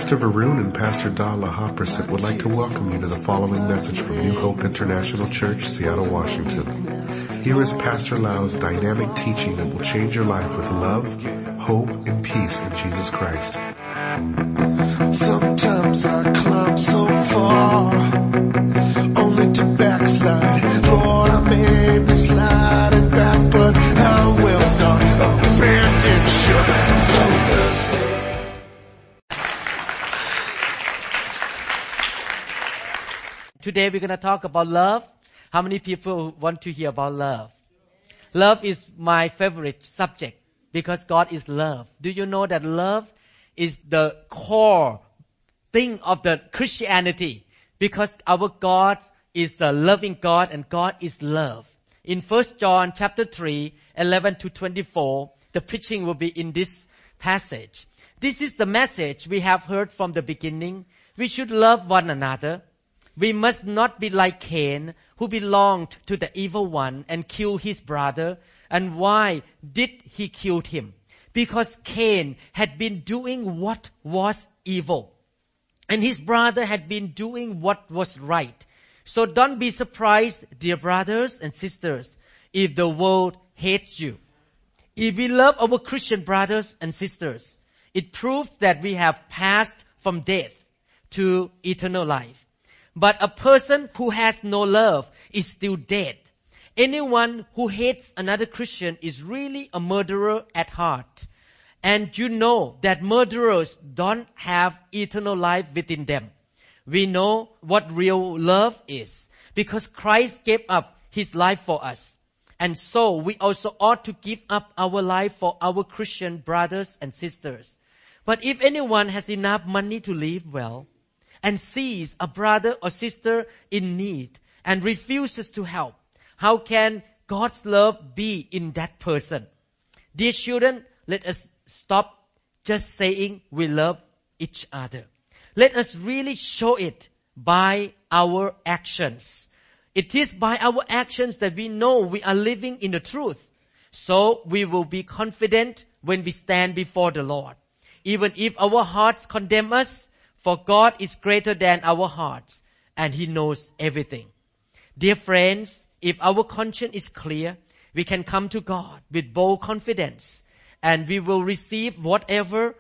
Pastor Varun and Pastor Dala Hoppersit would like to welcome you to the following message from New Hope International Church, Seattle, Washington. Here is Pastor Lau's dynamic teaching that will change your life with love, hope, and peace in Jesus Christ. Sometimes I climb so far, only to backslide. Lord, I may be sliding back, but I will not abandon you. So Today we're going to talk about love. How many people want to hear about love? Love is my favorite subject because God is love. Do you know that love is the core thing of the Christianity? Because our God is a loving God and God is love. In 1 John chapter 3, 11 to 24, the preaching will be in this passage. This is the message we have heard from the beginning. We should love one another. We must not be like Cain, who belonged to the evil one and killed his brother. And why did he kill him? Because Cain had been doing what was evil, and his brother had been doing what was right. So don't be surprised, dear brothers and sisters, if the world hates you. If we love our Christian brothers and sisters, it proves that we have passed from death to eternal life. But a person who has no love is still dead. Anyone who hates another Christian is really a murderer at heart. And you know that murderers don't have eternal life within them. We know what real love is because Christ gave up His life for us. And so we also ought to give up our life for our Christian brothers and sisters. But if anyone has enough money to live well, and sees a brother or sister in need and refuses to help, how can God's love be in that person? Dear children, let us stop just saying we love each other. Let us really show it by our actions. It is by our actions that we know we are living in the truth. So we will be confident when we stand before the Lord. Even if our hearts condemn us, for God is greater than our hearts, and He knows everything. Dear friends, if our conscience is clear, we can come to God with bold confidence, and we will receive whatever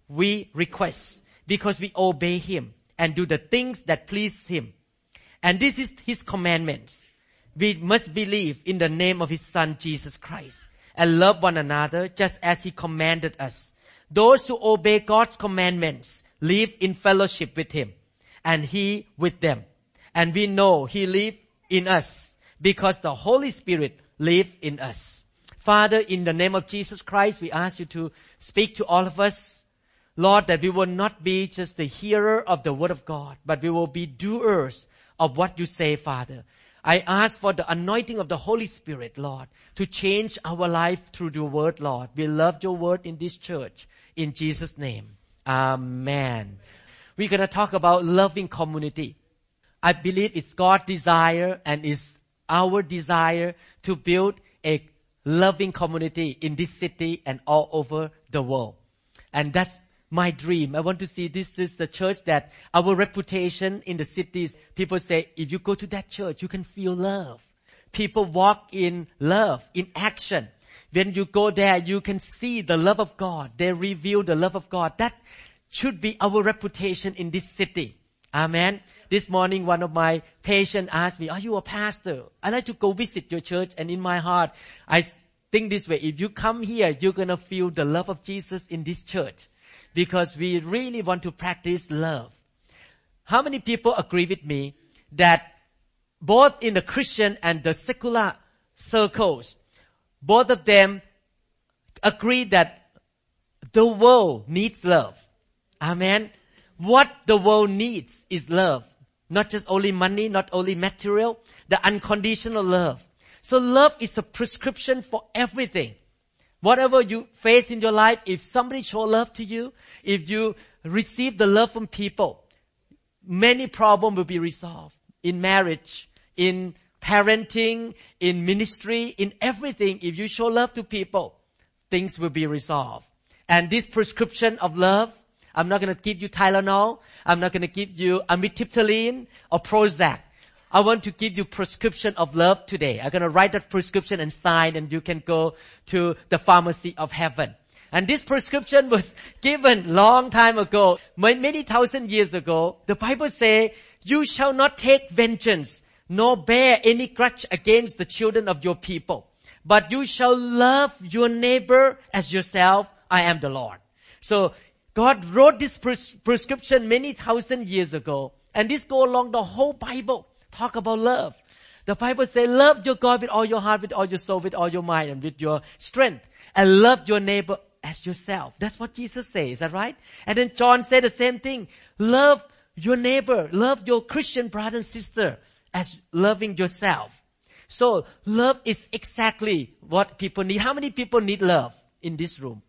we request, because we obey Him and do the things that please Him. And this is His commandments. We must believe in the name of His Son, Jesus Christ, and love one another just as He commanded us. Those who obey God's commandments live in fellowship with Him, and He with them. And we know He lives in us because the Holy Spirit lives in us. Father, in the name of Jesus Christ, we ask You to speak to all of us. Lord, that we will not be just the hearer of the Word of God, but we will be doers of what You say, Father. I ask for the anointing of the Holy Spirit, Lord, to change our life through Your Word, Lord. We love Your Word in this church. In Jesus' name. Amen. We're going to talk about loving community. I believe it's God's desire and it's our desire to build a loving community in this city and all over the world. And that's my dream. I want to see this is the church that our reputation in the cities, people say, if you go to that church, you can feel love. People walk in love, in action. When you go there, you can see the love of God. They reveal the love of God. That should be our reputation in this city. Amen. This morning, one of my patients asked me, are you a pastor? I'd like to go visit your church. And in my heart, I think this way. If you come here, you're going to feel the love of Jesus in this church. Because we really want to practice love. How many people agree with me that both in the Christian and the secular circles, both of them agree that the world needs love. Amen. What the world needs is love. Not just only money, not only material, the unconditional love. So love is a prescription for everything. Whatever you face in your life, if somebody show love to you, if you receive the love from people, many problems will be resolved. In marriage, in parenting, in ministry, in everything, if you show love to people, things will be resolved. And this prescription of love I'm not going to give you Tylenol. I'm not going to give you amitriptyline or Prozac. I want to give you prescription of love today. I'm going to write that prescription and sign, and you can go to the pharmacy of heaven. And this prescription was given long time ago, many thousand years ago. The Bible says, you shall not take vengeance, nor bear any grudge against the children of your people. But you shall love your neighbor as yourself. I am the Lord. So God wrote this prescription many thousand years ago. And this goes along the whole Bible. Talk about love. The Bible says, love your God with all your heart, with all your soul, with all your mind, and with your strength. And love your neighbor as yourself. That's what Jesus says. Is that right? And then John said the same thing. Love your neighbor. Love your Christian brother and sister as loving yourself. So love is exactly what people need. How many people need love in this room?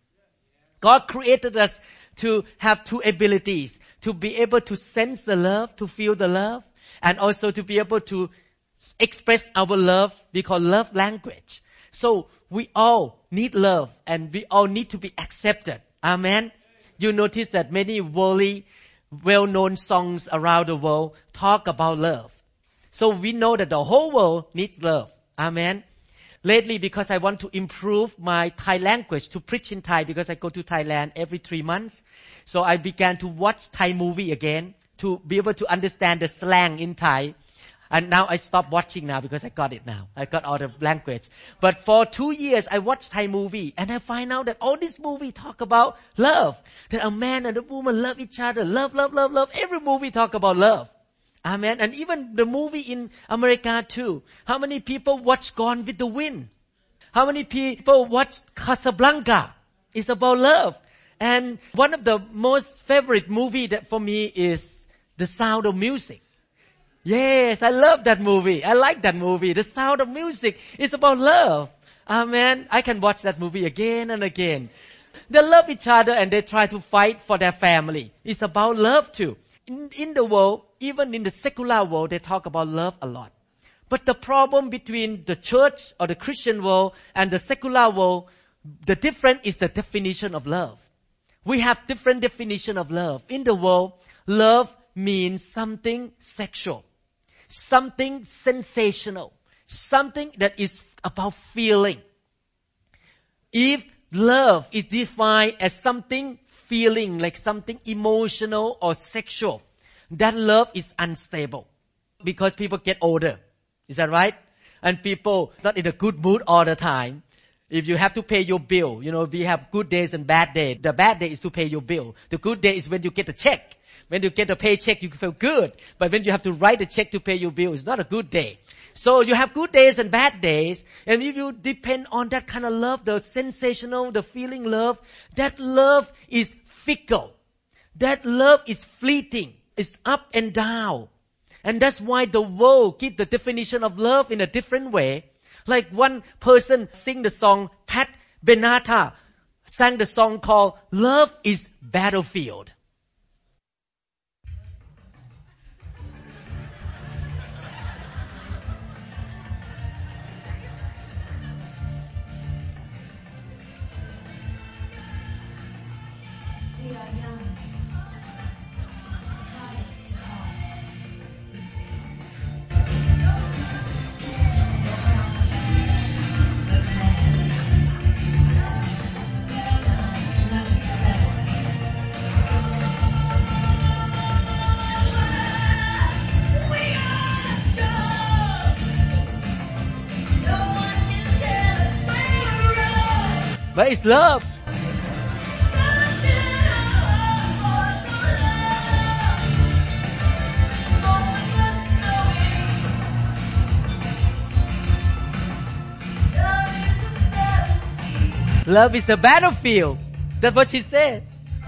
God created us to have two abilities. To be able to sense the love, to feel the love, and also to be able to express our love. We call love language. So we all need love, and we all need to be accepted. Amen. You notice that many worldly, well-known songs around the world talk about love. So we know that the whole world needs love. Amen. Lately, because I want to improve my Thai language, to preach in Thai, because I go to Thailand every 3 months. So I began to watch Thai movie again, to be able to understand the slang in Thai. And now I stopped watching now because I got it now. I got all the language. But for 2 years, I watched Thai movie. And I find out that all these movies talk about love. That a man and a woman love each other. Love, love, love, love. Every movie talk about love. Amen. And even the movie in America too. How many people watch Gone with the Wind? How many people watch Casablanca? It's about love. And one of the most favorite movie that for me is The Sound of Music. Yes, I love that movie. I like that movie. The Sound of Music is about love. Amen. I can watch that movie again and again. They love each other and they try to fight for their family. It's about love too. In the world, even in the secular world, they talk about love a lot. But the problem between the church or the Christian world and the secular world, the difference is the definition of love. We have different definition of love. In the world, love means something sexual, something sensational, something that is about feeling. If love is defined as something feeling, like something emotional or sexual, that love is unstable because people get older. Is that right? And people not in a good mood all the time. If you have to pay your bill, we have good days and bad days. The bad day is to pay your bill. The good day is when you get a check. When you get a paycheck, you feel good. But when you have to write a check to pay your bill, it's not a good day. So you have good days and bad days. And if you depend on that kind of love, the sensational, the feeling love, that love is fickle. That love is fleeting. It's up and down. And that's why the world gives the definition of love in a different way. Like one person sing the song, Pat Benatar sang the song called Love is Battlefield. But it's love. Love is a battlefield. That's what she said.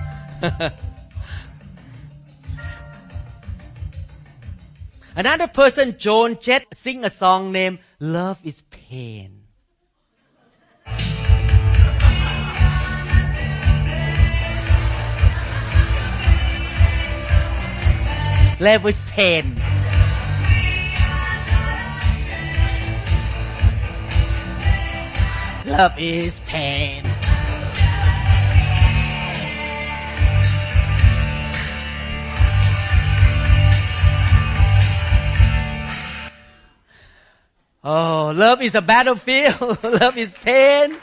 Another person, Joan Jett, sing a song named Love is Pain. Love is pain. Love is pain. Oh, love is a battlefield. Love is pain.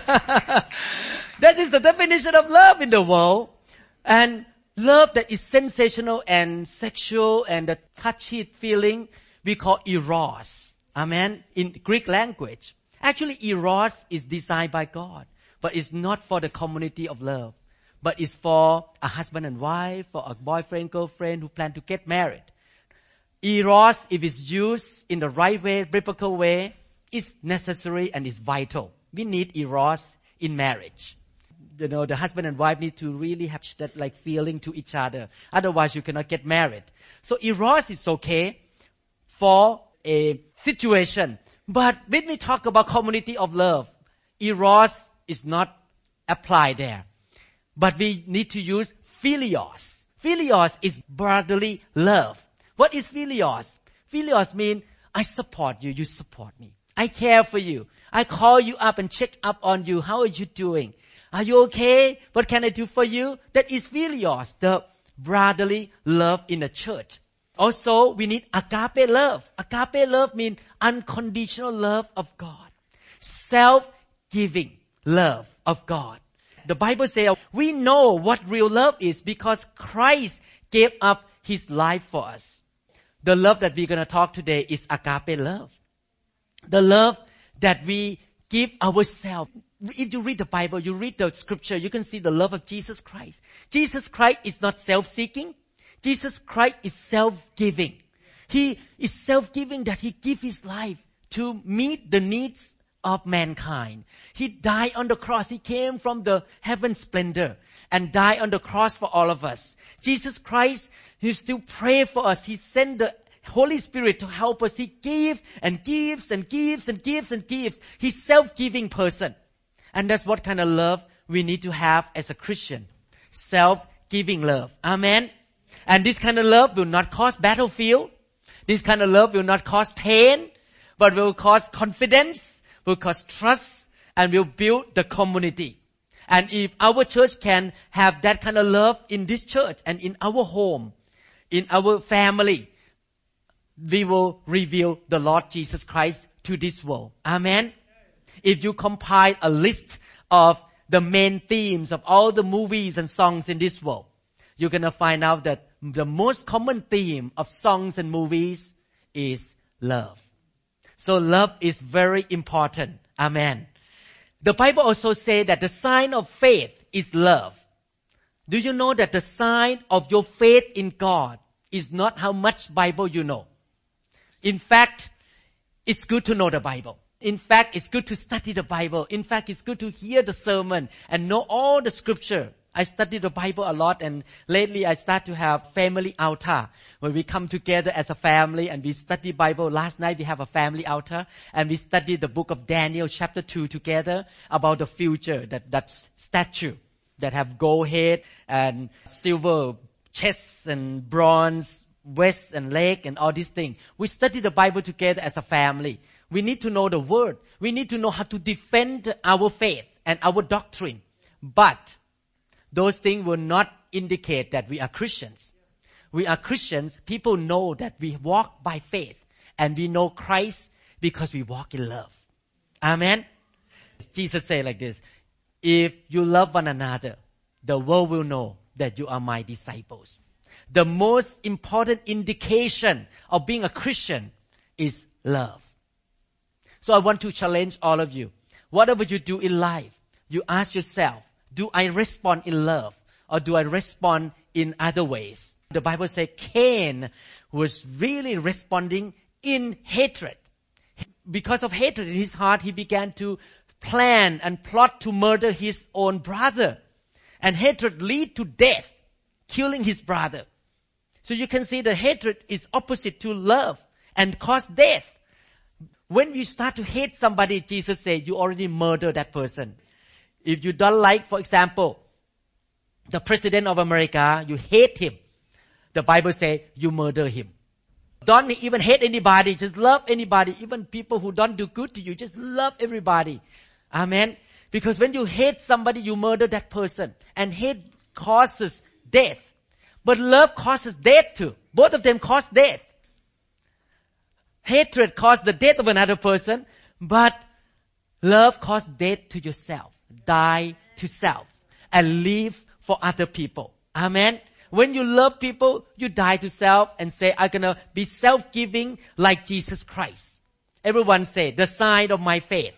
That is the definition of love in the world. And love that is sensational and sexual and the touchy feeling, we call eros. Amen. In Greek language. Actually, eros is designed by God. But it's not for the community of love. But it's for a husband and wife, for a boyfriend, girlfriend who plan to get married. Eros, if it's used in the right way, biblical way, is necessary and is vital. We need eros in marriage. The husband and wife need to really have that like feeling to each other. Otherwise, you cannot get married. So eros is okay for a situation. But when we talk about community of love, eros is not applied there. But we need to use philios. Philios is brotherly love. What is philios? Philios means I support you, you support me. I care for you. I call you up and check up on you. How are you doing? Are you okay? What can I do for you? That is philios, the brotherly love in the church. Also, we need agape love. Agape love means unconditional love of God. Self-giving love of God. The Bible says we know what real love is because Christ gave up His life for us. The love that we're going to talk today is agape love. The love that we give ourselves. If you read the Bible, you read the scripture, you can see the love of Jesus Christ. Jesus Christ is not self-seeking. Jesus Christ is self-giving. He is self-giving that He gave His life to meet the needs of mankind. He died on the cross. He came from the heaven splendor and died on the cross for all of us. Jesus Christ, He still prays for us. He sent the Holy Spirit to help us. He gives and gives and gives and gives and gives. He's self-giving person. And that's what kind of love we need to have as a Christian. Self-giving love. Amen. And this kind of love will not cause battlefield. This kind of love will not cause pain, but will cause confidence, will cause trust, and will build the community. And if our church can have that kind of love in this church and in our home, in our family, we will reveal the Lord Jesus Christ to this world. Amen. If you compile a list of the main themes of all the movies and songs in this world, you're going to find out that the most common theme of songs and movies is love. So love is very important. Amen. The Bible also says that the sign of faith is love. Do you know that the sign of your faith in God is not how much Bible you know? In fact, it's good to know the Bible. In fact, it's good to study the Bible. In fact, it's good to hear the sermon and know all the scripture. I study the Bible a lot, and lately I start to have family altar where we come together as a family and we study Bible. Last night we have a family altar and we studied the book of Daniel chapter 2 together about the future, that statue that have gold head and silver chests and bronze waist and leg and all these things. We study the Bible together as a family. We need to know the word. We need to know how to defend our faith and our doctrine. But those things will not indicate that we are Christians. We are Christians. People know that we walk by faith and we know Christ because we walk in love. Amen. Jesus said like this, if you love one another, the world will know that you are my disciples. The most important indication of being a Christian is love. So I want to challenge all of you. Whatever you do in life, you ask yourself, do I respond in love or do I respond in other ways? The Bible says Cain was really responding in hatred. Because of hatred in his heart, he began to plan and plot to murder his own brother. And hatred lead to death, killing his brother. So you can see the hatred is opposite to love and cause death. When you start to hate somebody, Jesus said, you already murdered that person. If you don't like, for example, the President of America, you hate him. The Bible says you murder him. Don't even hate anybody, just love anybody. Even people who don't do good to you, just love everybody. Amen. Because when you hate somebody, you murder that person. And hate causes death. But love causes death too. Both of them cause death. Hatred caused the death of another person, but love caused death to yourself. Die to self and live for other people. Amen. When you love people, you die to self and say, I'm gonna be self-giving like Jesus Christ. Everyone say, the sign of my faith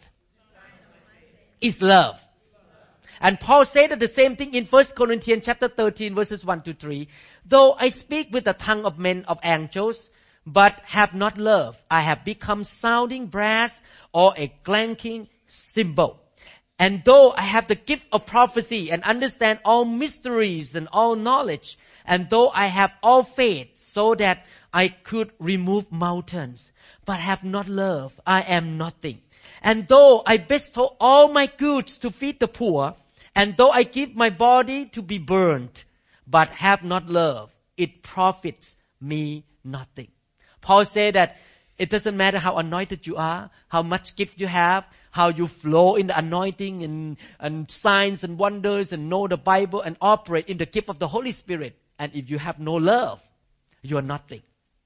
is love. And Paul said the same thing in 1 Corinthians chapter 13 verses 1 to 3. Though I speak with the tongue of men of angels, but have not love, I have become sounding brass or a clanking cymbal. And though I have the gift of prophecy and understand all mysteries and all knowledge, and though I have all faith so that I could remove mountains, but have not love, I am nothing. And though I bestow all my goods to feed the poor, and though I give my body to be burned, but have not love, it profits me nothing. Paul said that it doesn't matter how anointed you are, how much gift you have, how you flow in the anointing and signs and wonders and know the Bible and operate in the gift of the Holy Spirit. And if you have no love, you are nothing.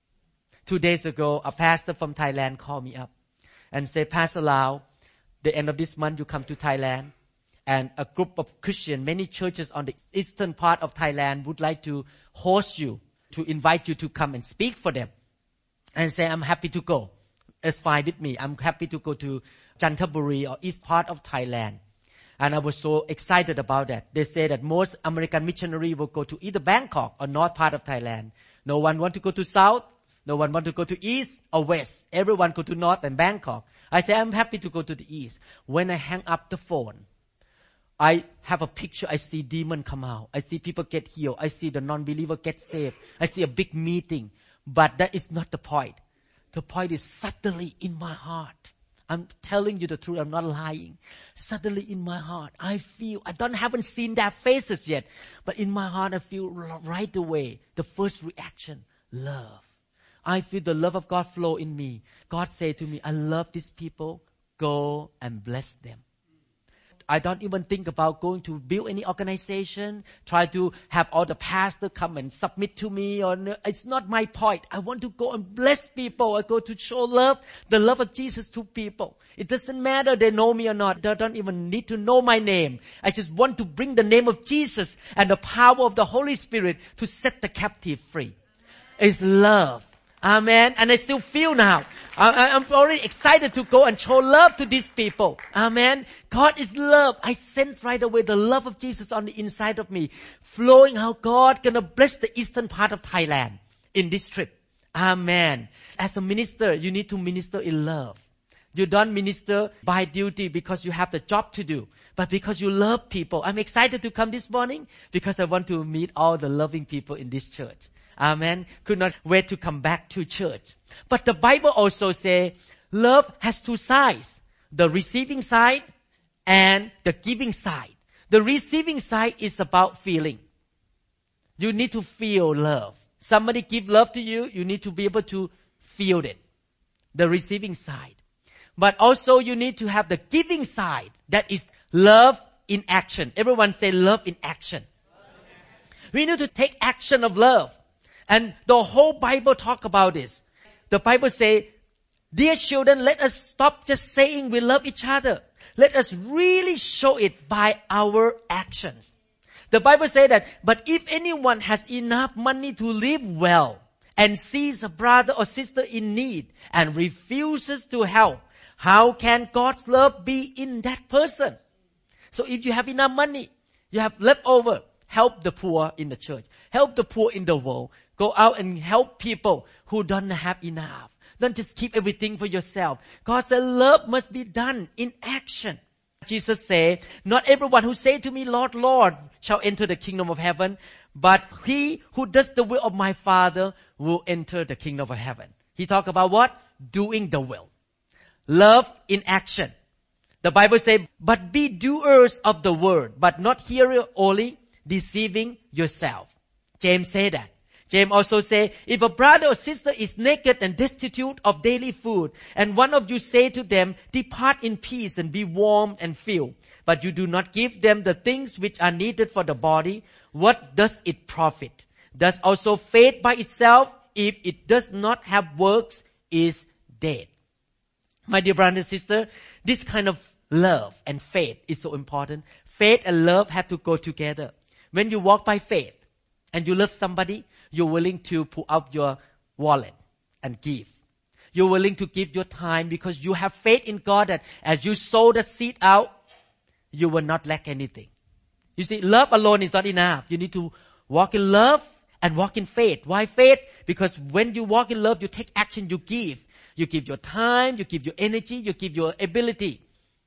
2 days ago, a pastor from Thailand called me up and said, Pastor Lau, the end of this month you come to Thailand, and a group of Christians, many churches on the eastern part of Thailand would like to host you, to invite you to come and speak for them. And say, I'm happy to go. It's fine with me. I'm happy to go to Chantaburi or east part of Thailand. And I was so excited about that. They say that most American missionaries will go to either Bangkok or north part of Thailand. No one want to go to south. No one want to go to east or west. Everyone go to north and Bangkok. I say, I'm happy to go to the east. When I hang up the phone, I have a picture. I see demon come out. I see people get healed. I see the non-believer get saved. I see a big meeting. But that is not the point. The point is suddenly in my heart. I'm telling you the truth. I'm not lying. Suddenly in my heart, I feel, haven't seen their faces yet. But in my heart, I feel right away, the first reaction, love. I feel the love of God flow in me. God say to me, I love these people. Go and bless them. I don't even think about going to build any organization, try to have all the pastors come and submit to me. It's not my point. I want to go and bless people. I go to show love, the love of Jesus to people. It doesn't matter they know me or not. They don't even need to know my name. I just want to bring the name of Jesus and the power of the Holy Spirit to set the captive free. It's love. Amen. And I still feel now. I'm already excited to go and show love to these people. Amen. God is love. I sense right away the love of Jesus on the inside of me, flowing how God gonna bless the eastern part of Thailand in this trip. Amen. As a minister, you need to minister in love. You don't minister by duty because you have the job to do, but because you love people. I'm excited to come this morning because I want to meet all the loving people in this church. Amen. Could not wait to come back to church. But the Bible also says love has two sides. The receiving side and the giving side. The receiving side is about feeling. You need to feel love. Somebody give love to you, you need to be able to feel it. The receiving side. But also you need to have the giving side. That is love in action. Everyone say love in action. We need to take action of love. And the whole Bible talk about this. The Bible say, dear children, let us stop just saying we love each other. Let us really show it by our actions. The Bible say that, but if anyone has enough money to live well and sees a brother or sister in need and refuses to help, how can God's love be in that person? So if you have enough money, you have leftover, help the poor in the church. Help the poor in the world. Go out and help people who don't have enough. Don't just keep everything for yourself. God said love must be done in action. Jesus said, not everyone who say to me, Lord, Lord, shall enter the kingdom of heaven, but he who does the will of my Father will enter the kingdom of heaven. He talked about what? Doing the will. Love in action. The Bible says, but be doers of the word, but not hearer only, deceiving yourself. James said that. James also say, if a brother or sister is naked and destitute of daily food, and one of you say to them, depart in peace and be warm and filled, but you do not give them the things which are needed for the body, what does it profit? Does also faith by itself, if it does not have works, is dead. My dear brother and sister, this kind of love and faith is so important. Faith and love have to go together. When you walk by faith and you love somebody, you're willing to pull out your wallet and give. You're willing to give your time because you have faith in God that as you sow that seed out, you will not lack anything. You see, love alone is not enough. You need to walk in love and walk in faith. Why faith? Because when you walk in love, you take action, you give. You give your time, you give your energy, you give your ability.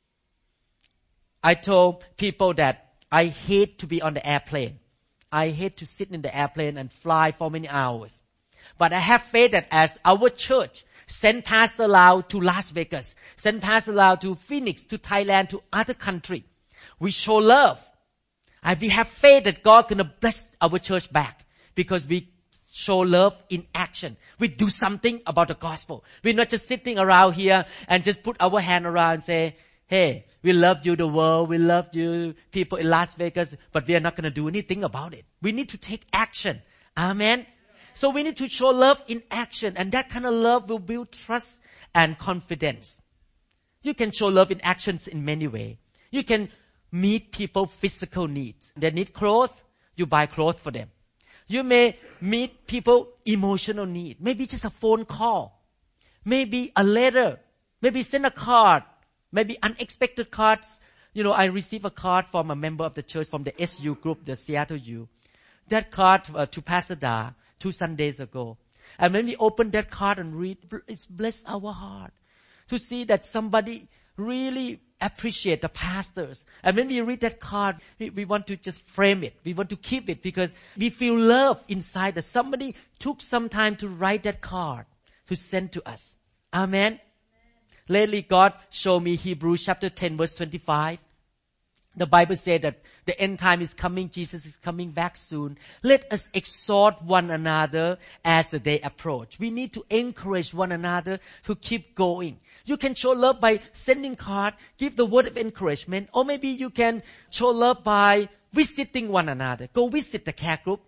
I told people that I hate to be on the airplane. I hate to sit in the airplane and fly for many hours. But I have faith that as our church send Pastor Lau to Las Vegas, send Pastor Lau to Phoenix, to Thailand, to other country, we show love. And we have faith that God is going to bless our church back because we show love in action. We do something about the gospel. We're not just sitting around here and just put our hand around and say, hey, we love you, the world. We love you, people in Las Vegas. But we are not going to do anything about it. We need to take action. Amen. So we need to show love in action. And that kind of love will build trust and confidence. You can show love in actions in many ways. You can meet people physical needs. They need clothes. You buy clothes for them. You may meet people emotional need. Maybe just a phone call. Maybe a letter. Maybe send a card. Maybe unexpected cards. You know, I received a card from a member of the church from the SU group, the Seattle U. That card to Pastor Da 2 Sundays ago. And when we opened that card and read, it's blessed our heart to see that somebody really appreciate the pastors. And when we read that card, we want to just frame it. We want to keep it because we feel love inside that somebody took some time to write that card to send to us. Amen. Lately, God showed me Hebrews chapter 10 verse 25. The Bible said that the end time is coming. Jesus is coming back soon. Let us exhort one another as the day approach. We need to encourage one another to keep going. You can show love by sending card, give the word of encouragement, or maybe you can show love by visiting one another. Go visit the care group.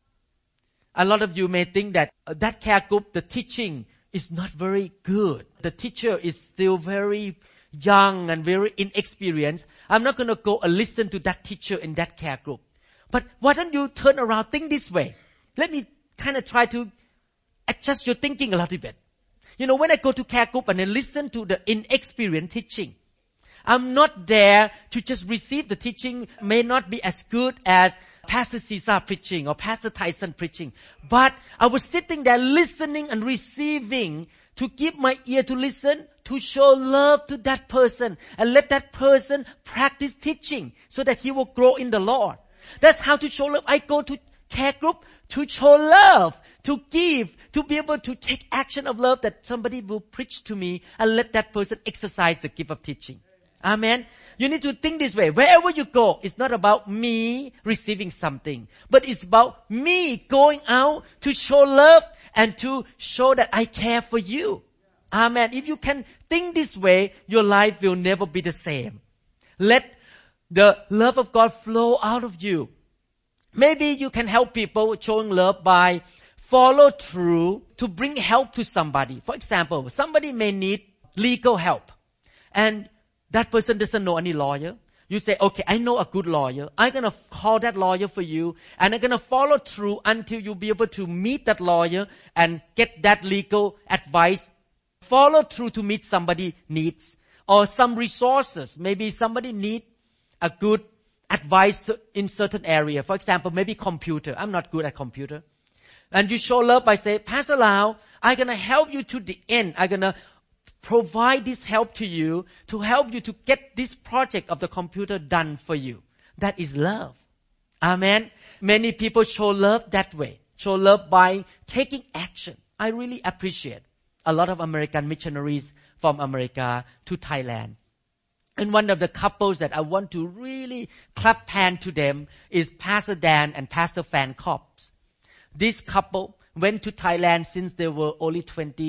A lot of you may think that that care group, the teaching is not very good. The teacher is still very young and very inexperienced. I'm not going to go and listen to that teacher in that care group. But why don't you turn around, think this way? Let me kind of try to adjust your thinking a little bit. You know, when I go to care group and I listen to the inexperienced teaching, I'm not there to just receive the teaching. May not be as good as Pastor Caesar preaching or Pastor Tyson preaching. But I was sitting there listening and receiving to give my ear to listen, to show love to that person and let that person practice teaching so that he will grow in the Lord. That's how to show love. I go to care group to show love, to give, to be able to take action of love that somebody will preach to me and let that person exercise the gift of teaching. Amen. You need to think this way. Wherever you go, it's not about me receiving something, but it's about me going out to show love and to show that I care for you. Amen. If you can think this way, your life will never be the same. Let the love of God flow out of you. Maybe you can help people showing love by follow through to bring help to somebody. For example, somebody may need legal help and that person doesn't know any lawyer. You say, okay, I know a good lawyer. I'm going to call that lawyer for you and I'm going to follow through until you be able to meet that lawyer and get that legal advice. Follow through to meet somebody needs or some resources. Maybe somebody need a good advice in certain area. For example, maybe computer. I'm not good at computer. And you show love by saying, Pastor Lau, I'm going to help you to the end. I'm going to provide this help to you to help you to get this project of the computer done for you. That is love. Amen. Many people show love that way. Show love by taking action. I really appreciate a lot of American missionaries from America to Thailand. And one of the couples that I want to really clap hand to them is Pastor Dan and Pastor Fan Cops. This couple went to Thailand since they were only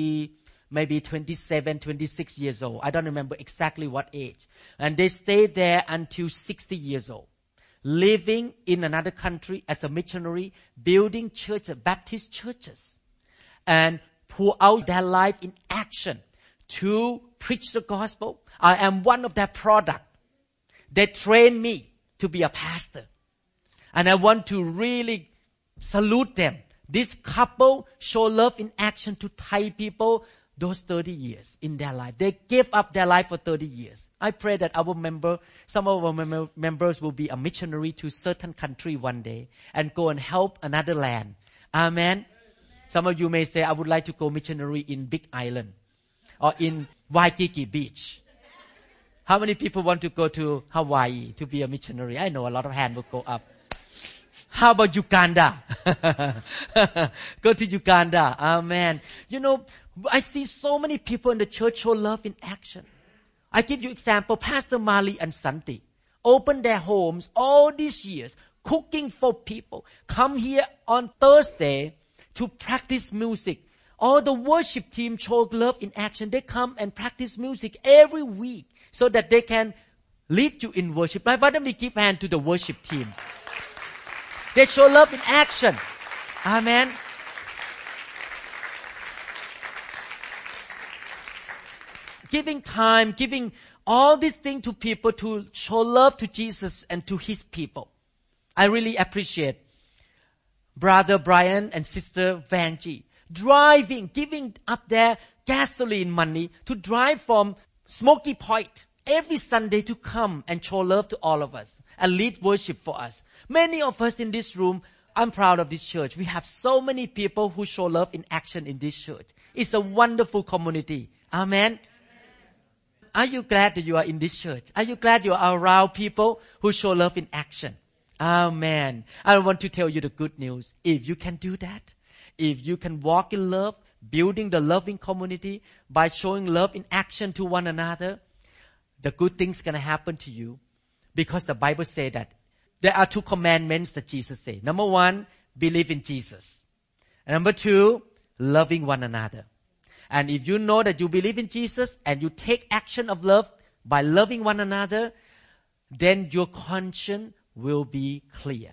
maybe 27, 26 years old. I don't remember exactly what age. And they stayed there until 60 years old. Living in another country as a missionary, building churches, Baptist churches. And pour out their life in action to preach the gospel. I am one of their product. They trained me to be a pastor. And I want to really salute them. This couple show love in action to Thai people those 30 years in their life. They gave up their life for 30 years. I pray that some of our members will be a missionary to certain country one day and go and help another land. Amen. Some of you may say, I would like to go missionary in Big Island or in Waikiki Beach. How many people want to go to Hawaii to be a missionary? I know a lot of hands will go up. How about Uganda? Go to Uganda. Amen. I see so many people in the church show love in action. I give you example. Pastor Mali and Santi opened their homes all these years, cooking for people. Come here on Thursday to practice music. All the worship team show love in action. They come and practice music every week so that they can lead you in worship. Why don't we give hand to the worship team? They show love in action. Amen. Giving time, giving all these things to people to show love to Jesus and to His people. I really appreciate Brother Brian and Sister Vanji driving, giving up their gasoline money to drive from Smoky Point every Sunday to come and show love to all of us and lead worship for us. Many of us in this room, I'm proud of this church. We have so many people who show love in action in this church. It's a wonderful community. Amen. Are you glad that you are in this church? Are you glad you are around people who show love in action? Amen. I want to tell you the good news. If you can do that, if you can walk in love, building the loving community by showing love in action to one another, the good things going to happen to you. Because the Bible says that there are 2 commandments that Jesus said. Number 1, believe in Jesus. And number 2, loving one another. And if you know that you believe in Jesus and you take action of love by loving one another, then your conscience will be clear.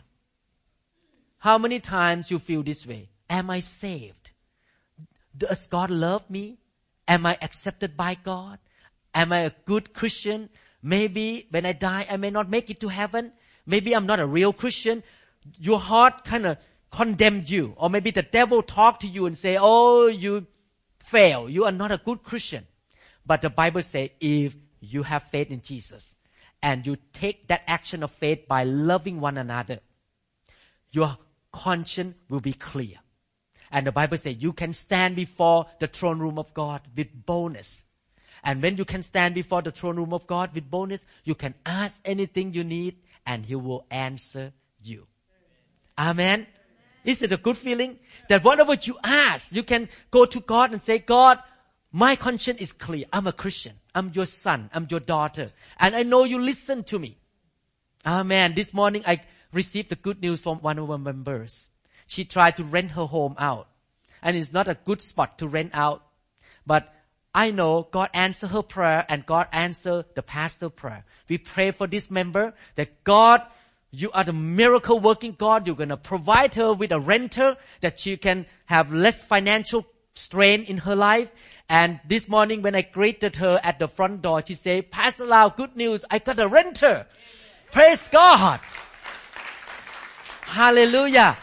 How many times you feel this way? Am I saved? Does God love me? Am I accepted by God? Am I a good Christian? Maybe when I die, I may not make it to heaven. Maybe I'm not a real Christian. Your heart kind of condemned you. Or maybe the devil talked to you and say, oh, you fail. You are not a good Christian. But the Bible says, if you have faith in Jesus and you take that action of faith by loving one another, your conscience will be clear. And the Bible says you can stand before the throne room of God with boldness. And when you can stand before the throne room of God with boldness, you can ask anything you need and He will answer you. Amen. Is it a good feeling? That whatever you ask, you can go to God and say, God, my conscience is clear. I'm a Christian. I'm your son. I'm your daughter. And I know you listen to me. Amen. This morning I received the good news from one of our members. She tried to rent her home out. And it's not a good spot to rent out. But I know God answered her prayer and God answered the pastor's prayer. We pray for this member that God, you are the miracle working God. You're going to provide her with a renter that she can have less financial strain in her life. And this morning when I greeted her at the front door, she said, Pastor Lau, good news. I got a renter. Praise God. Hallelujah.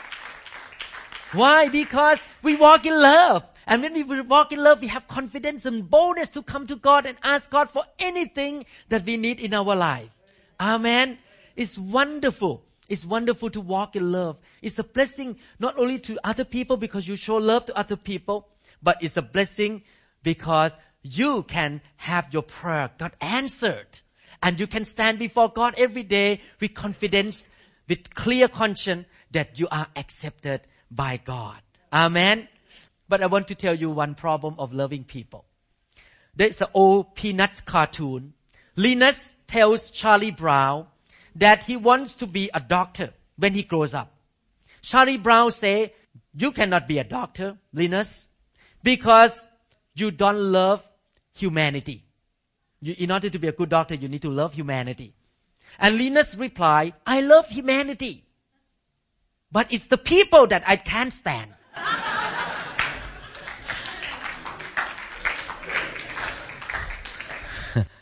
Why? Because we walk in love. And when we walk in love, we have confidence and boldness to come to God and ask God for anything that we need in our life. Amen. It's wonderful. It's wonderful to walk in love. It's a blessing not only to other people because you show love to other people, but it's a blessing because you can have your prayer God answered. And you can stand before God every day with confidence, with clear conscience that you are accepted by God. Amen. But I want to tell you one problem of loving people. There's an old Peanuts cartoon. Linus tells Charlie Brown that he wants to be a doctor when he grows up. Charlie Brown say, you cannot be a doctor, Linus, because you don't love humanity. In order to be a good doctor, you need to love humanity. And Linus replied, I love humanity, but it's the people that I can't stand.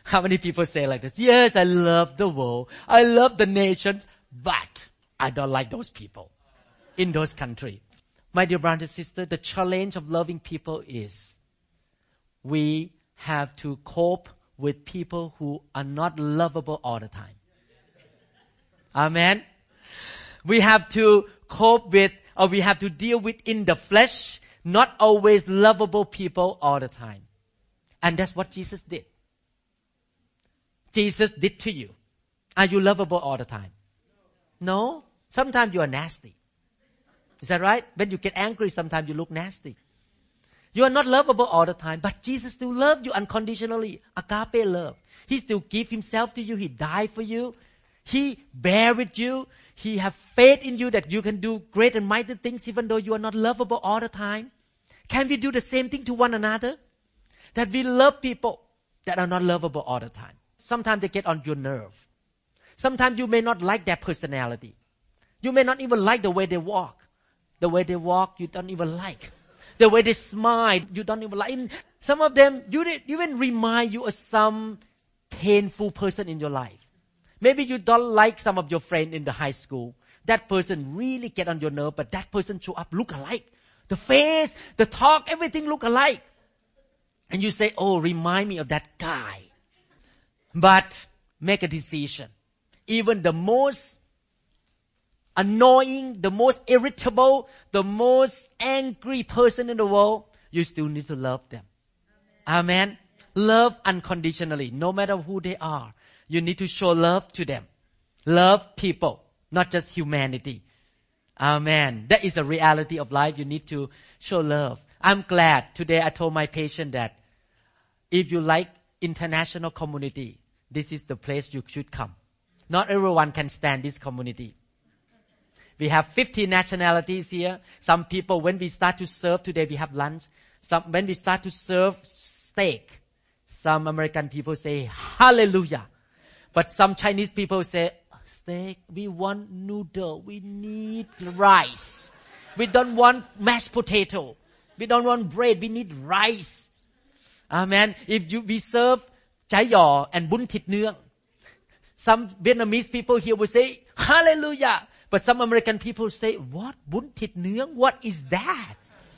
How many people say like this? Yes, I love the world. I love the nations, but I don't like those people in those countries. My dear brothers and sisters, the challenge of loving people is we have to cope with people who are not lovable all the time. Amen. We have to cope with, or we have to deal with in the flesh, not always lovable people all the time. And that's what Jesus did. Jesus did to you. Are you lovable all the time? No. Sometimes you are nasty. Is that right? When you get angry, sometimes you look nasty. You are not lovable all the time, but Jesus still loved you unconditionally. Agape love. He still gave himself to you. He died for you. He bear with you. He have faith in you that you can do great and mighty things even though you are not lovable all the time. Can we do the same thing to one another? That we love people that are not lovable all the time. Sometimes they get on your nerve. Sometimes you may not like their personality. You may not even like the way they walk. The way they walk, you don't even like. The way they smile, you don't even like. Some of them, even remind you of some painful person in your life. Maybe you don't like some of your friends in the high school. That person really get on your nerve, but that person show up look alike. The face, the talk, everything look alike. And you say, oh, remind me of that guy. But make a decision. Even the most annoying, the most irritable, the most angry person in the world, you still need to love them. Amen. Love unconditionally, no matter who they are. You need to show love to them. Love people, not just humanity. Amen. That is a reality of life. You need to show love. I'm glad today I told my patient that if you like international community, this is the place you should come. Not everyone can stand this community. We have 50 nationalities here. Some people, when we start to serve today, we have lunch. When we start to serve steak, some American people say, hallelujah. But some Chinese people say, steak, we want noodle, we need rice. We don't want mashed potato. We don't want bread, we need rice. Amen. We serve chai yaw and bún thịt nướng. Some Vietnamese people here will say, hallelujah. But some American people say, what? Bún thịt nướng? What is that?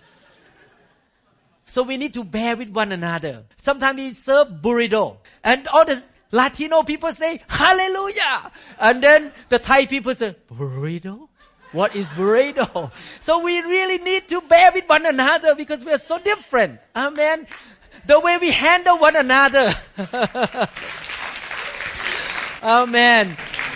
So we need to bear with one another. Sometimes we serve burrito. And all the Latino people say, hallelujah. And then the Thai people say, burrito? What is burrito? So we really need to bear with one another because we are so different. Amen. The way we handle one another. Amen.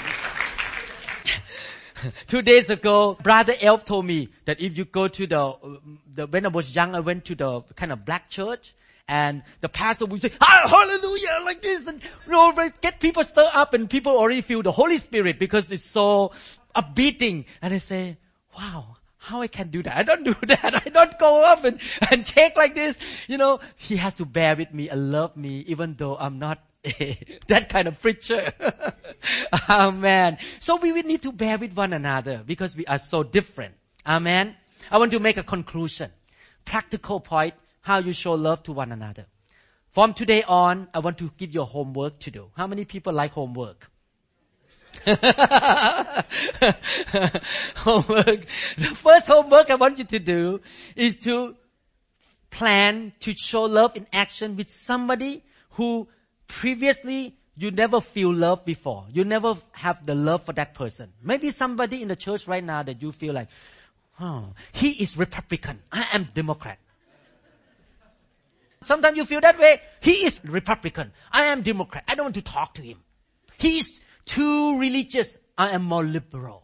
2 days ago, Brother Elf told me that if you go to when I was young, I went to the kind of black church, and the pastor would say, hallelujah, like this, and get people stirred up, and people already feel the Holy Spirit because it's so upbeating. And I say, wow, how I can do that? I don't do that. I don't go up and shake like this. He has to bear with me and love me, even though I'm not that kind of preacher. Amen. So we will need to bear with one another because we are so different. Amen. I want to make a conclusion. Practical point, how you show love to one another. From today on, I want to give you homework to do. How many people like homework? Homework. The first homework I want you to do is to plan to show love in action with somebody who previously you never feel love before. You never have the love for that person. Maybe somebody in the church right now that you feel like, he is Republican. I am Democrat. Sometimes you feel that way. He is Republican. I am Democrat. I don't want to talk to him. He is too religious. I am more liberal.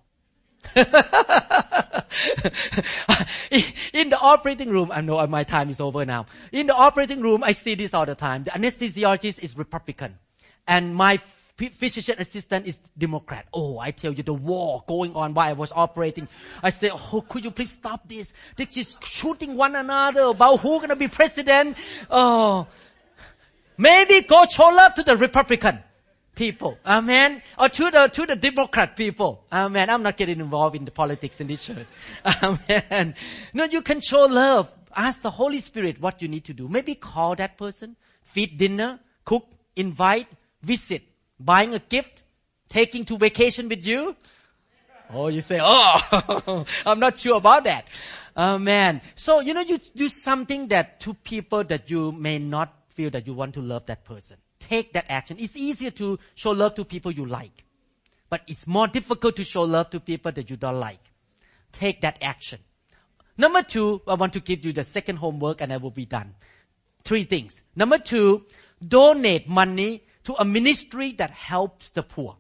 In the operating room, I know my time is over now. In the operating room, I see this all the time. The anesthesiologist is Republican. And my physician assistant is Democrat. Oh, I tell you, the war going on while I was operating. I say, could you please stop this? This is shooting one another about who's going to be president. Oh, maybe go show love to the Republican people. Amen. Or to the Democrat people. Amen. I'm not getting involved in the politics in this church. Amen. No, you can show love. Ask the Holy Spirit what you need to do. Maybe call that person, feed dinner, cook, invite, visit, buying a gift, taking to vacation with you? Oh, you say, oh, I'm not sure about that. Man. So, you do something that to people that you may not feel that you want to love that person. Take that action. It's easier to show love to people you like. But it's more difficult to show love to people that you don't like. Take that action. Number 2, I want to give you the second homework and I will be done. 3 things. Number 2, donate money to a ministry that helps the poor.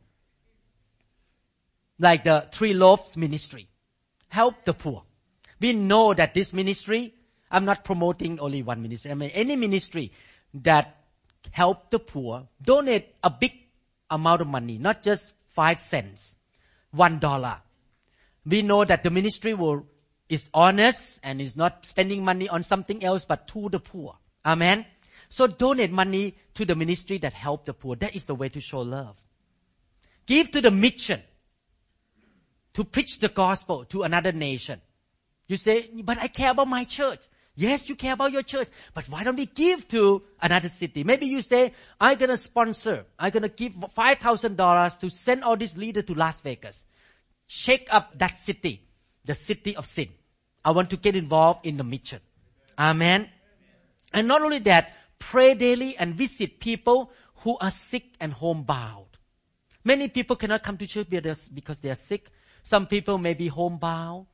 Like the 3 Loaves ministry. Help the poor. We know that this ministry, I'm not promoting only one ministry. I mean any ministry that help the poor, donate a big amount of money, not just 5 cents, $1. We know that the ministry is honest and is not spending money on something else but to the poor. Amen. So donate money to the ministry that help the poor. That is the way to show love. Give to the mission to preach the gospel to another nation. You say, but I care about my church. Yes, you care about your church, but why don't we give to another city? Maybe you say, I'm going to give $5,000 to send all these leaders to Las Vegas. Shake up that city, the city of sin. I want to get involved in the mission. Amen. And not only that, pray daily and visit people who are sick and homebound. Many people cannot come to church because they are sick. Some people may be homebound.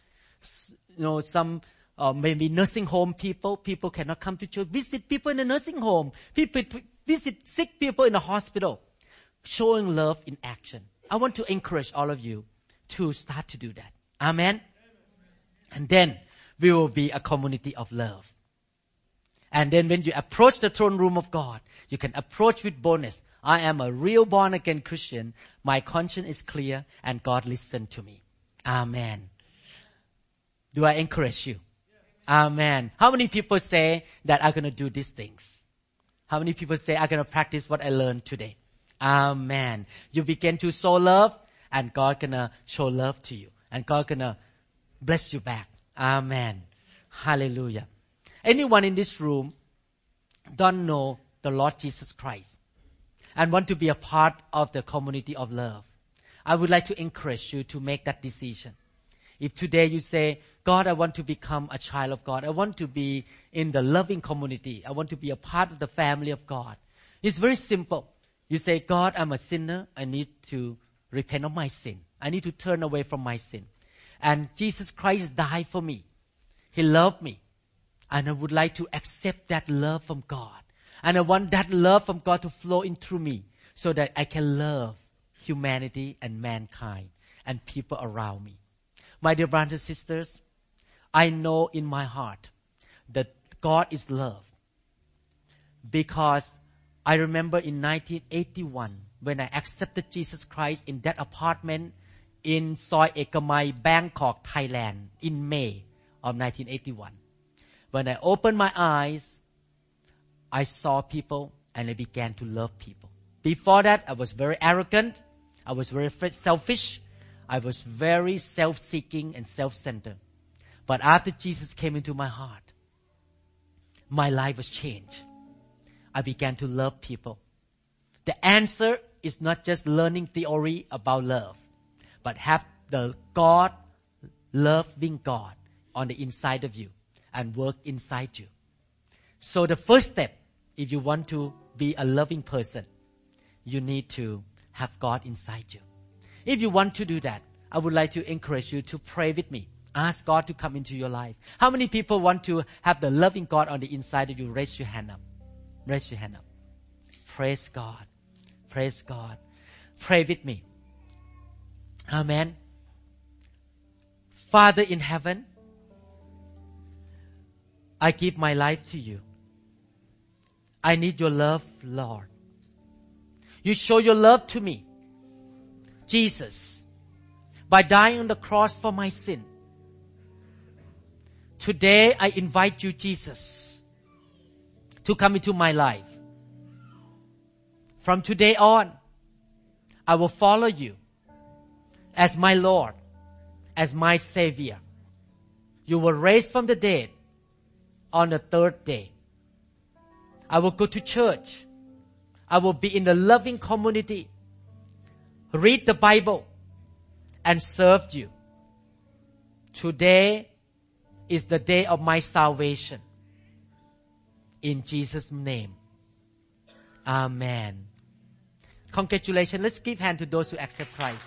Some maybe nursing home people. People cannot come to church. Visit people in the nursing home. Visit sick people in the hospital. Showing love in action. I want to encourage all of you to start to do that. Amen. And then we will be a community of love. And then when you approach the throne room of God, you can approach with boldness. I am a real born again Christian. My conscience is clear and God listened to me. Amen. Do I encourage you? Amen. How many people say that I'm going to do these things? How many people say I'm going to practice what I learned today? Amen. You begin to show love and God going to show love to you. And God going to bless you back. Amen. Hallelujah. Anyone in this room don't know the Lord Jesus Christ and want to be a part of the community of love, I would like to encourage you to make that decision. If today you say, God, I want to become a child of God. I want to be in the loving community. I want to be a part of the family of God. It's very simple. You say, God, I'm a sinner. I need to repent of my sin. I need to turn away from my sin. And Jesus Christ died for me. He loved me. And I would like to accept that love from God. And I want that love from God to flow in through me so that I can love humanity and mankind and people around me. My dear brothers and sisters, I know in my heart that God is love. Because I remember in 1981 when I accepted Jesus Christ in that apartment in Soi Ekamai, Bangkok, Thailand in May of 1981. When I opened my eyes, I saw people and I began to love people. Before that, I was very arrogant. I was very selfish. I was very self-seeking and self-centered. But after Jesus came into my heart, my life was changed. I began to love people. The answer is not just learning theory about love, but have the God, loving God on the inside of you and work inside you. So the first step, if you want to be a loving person, you need to have God inside you. If you want to do that, I would like to encourage you to pray with me. Ask God to come into your life. How many people want to have the loving God on the inside of you? Raise your hand up. Raise your hand up. Praise God. Praise God. Pray with me. Amen. Father in heaven, I give my life to you. I need your love, Lord. You show your love to me, Jesus, by dying on the cross for my sin. Today, I invite you, Jesus, to come into my life. From today on, I will follow you as my Lord, as my Savior. You were raised from the dead on the third day. I will go to church. I will be in a loving community, read the Bible, and serve you. Today is the day of my salvation. In Jesus' name. Amen. Congratulations. Let's give hand to those who accept Christ.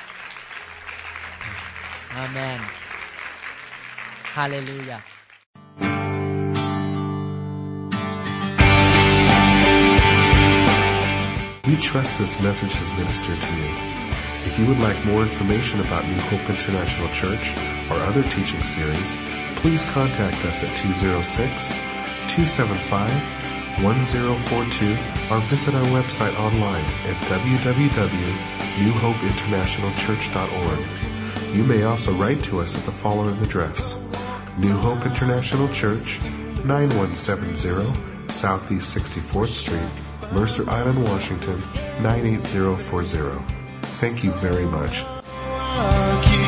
Amen. Hallelujah. We trust this message has ministered to you. If you would like more information about New Hope International Church or other teaching series, please contact us at 206-275-1042 or visit our website online at www.newhopeinternationalchurch.org. You may also write to us at the following address: New Hope International Church, 9170 Southeast 64th Street, Mercer Island, Washington, 98040. Thank you very much.